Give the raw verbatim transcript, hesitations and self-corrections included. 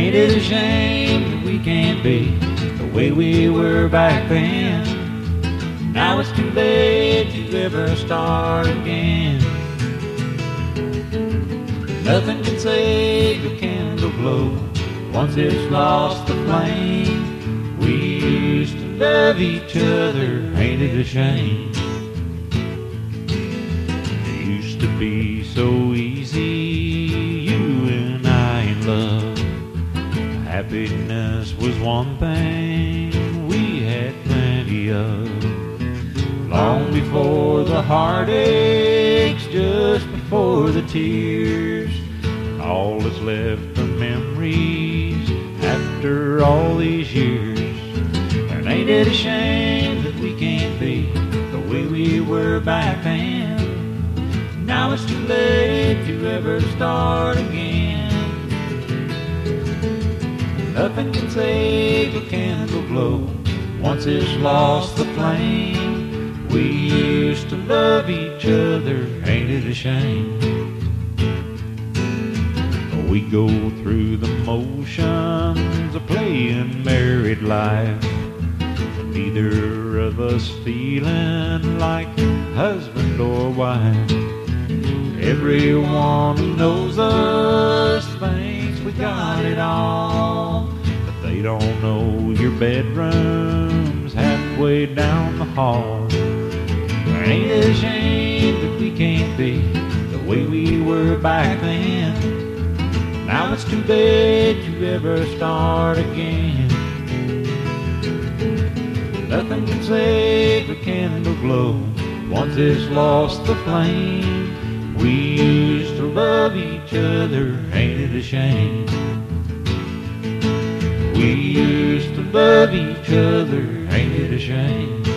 Ain't it a shame that we can't be the way we were back then? Now it's too late to ever start again. Nothing can save the candle glow once it's lost the flame. We used to love each other, ain't it a shame? It used to be so easy, you and I in love. Happiness was one thing we had plenty of. Long before the heartaches, just before the tears, all that's left are memories after all these years. And ain't it a shame that we can't be the way we were back then? Now it's too late to ever start again. Nothing can save a candle glow once it's lost the flame. We used to love each other, ain't it a shame? We go through the motions of playing married life, neither of us feeling like husband or wife. Everyone who knows us thinks we got it all, but they don't know your bedroom's halfway down the hall. Ain't it a shame that we can't be the way we were back then? Now it's too late to ever start again. Nothing can save a candle glow once it's lost the flame. We used to love each other, ain't it a shame? We used to love each other, ain't it a shame?